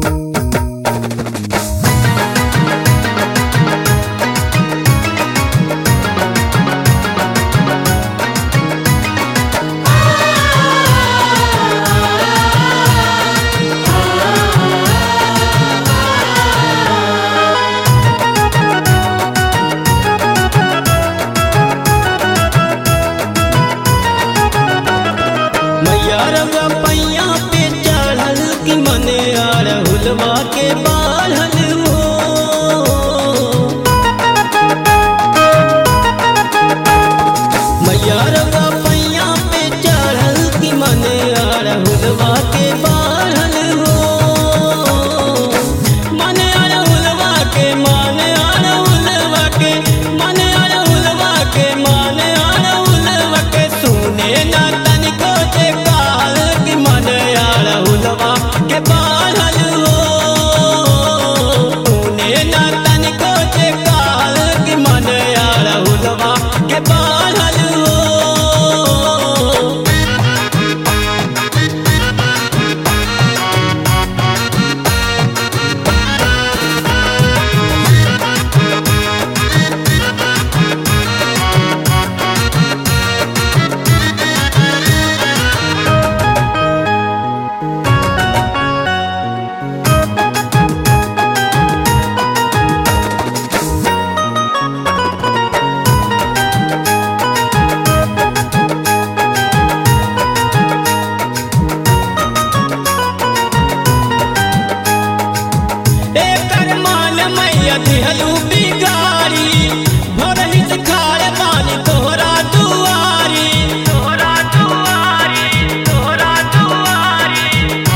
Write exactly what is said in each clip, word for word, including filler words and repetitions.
पैया पे चढ़ल कि मने अड़हुलवा के बाढ़ल हो। मैया रवा पैया पे चढ़ल कि मने अड़हुलवा के बाढ़ल हो। मने अड़हुलवा के माने अड़हुलवा के मने अड़हुलवा के माने अड़हुलवा के सुने ना तनिको जे काल कि मने अड़हुलवा के बाढ़ल हो। सुने ना तनिको जे काल कि मने अड़हुलवा के बाढ़ल हो। दिहलू बिगारी भरही से खारे पानी तोहरा दुआरी तोहरा दुआरी तोहरा दुआरी।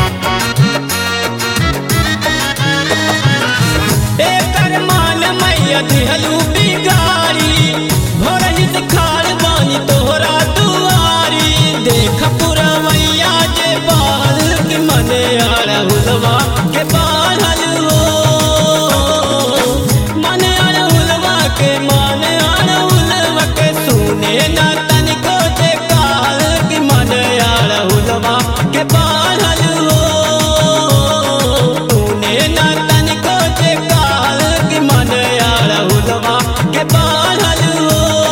एकर मान मैया दिहलू बिगारी भरही से खारे पानी तोहरा दुआरी। देख पूरा मैया जे बाल कि मने अड़हुलवा के बाढ़ल हो। के माने अड़हुलवा के सुने ना तनिको जे काल कि मने अड़हुलवा के बाढ़ल हो। सुने ना तनिको जे काल कि मने अड़हुलवा के बाढ़ल हो।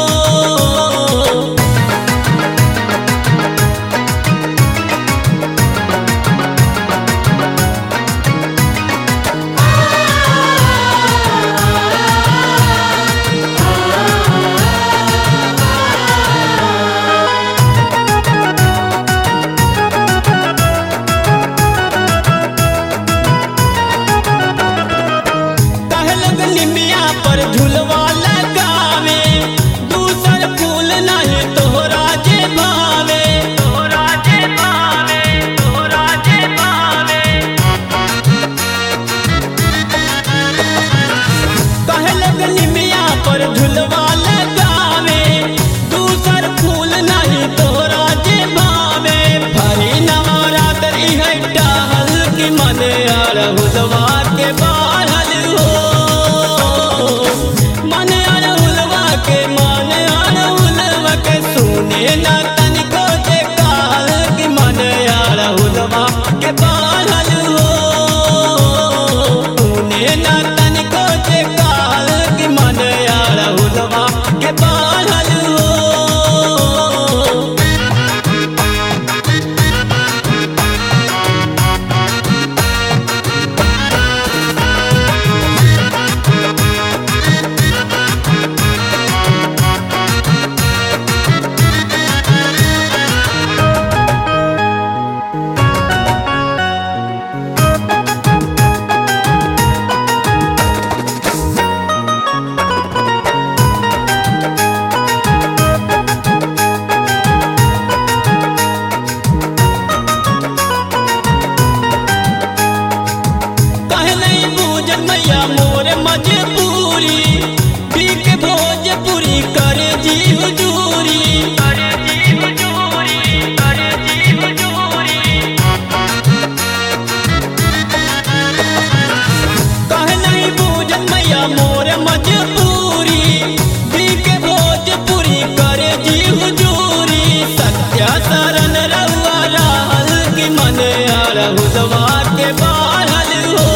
पर झुलवा लगावे दूसर फूल नहीं तोहरा जे भावे तोहरा जे भावे तोहरा जे भावे। कहे लगली मिया पर झुलवा लगावे दूसर फूल नहीं तोहरा जे भावे। भरी नवरात्रि है टहल कि मने अड़हुलवा के बाढ़ल हो। मने अड़हुलवा के माने अड़हुलवा के सुने ना तनिको जे काल कि मने अड़हुलवा के बाढ़ल हो। सुने ना तनिको जे काल कि मने अड़हुलवा के बाढ़ल हो। मैया मोर मजबूरी पीक भोजपुरी करे जी हुजूरी करे जी हुजूरी करे जी हुजूरी। कहे नहीं बूझ मैया मोर मजबूरी पीक भोजपुरी करे जी हुजूरी। सत्या शरण रहुआ रहल कि मने अड़हुलवा के बाढ़ल हो।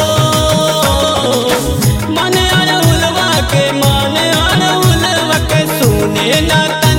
के मान अड़उलवा के सुने ना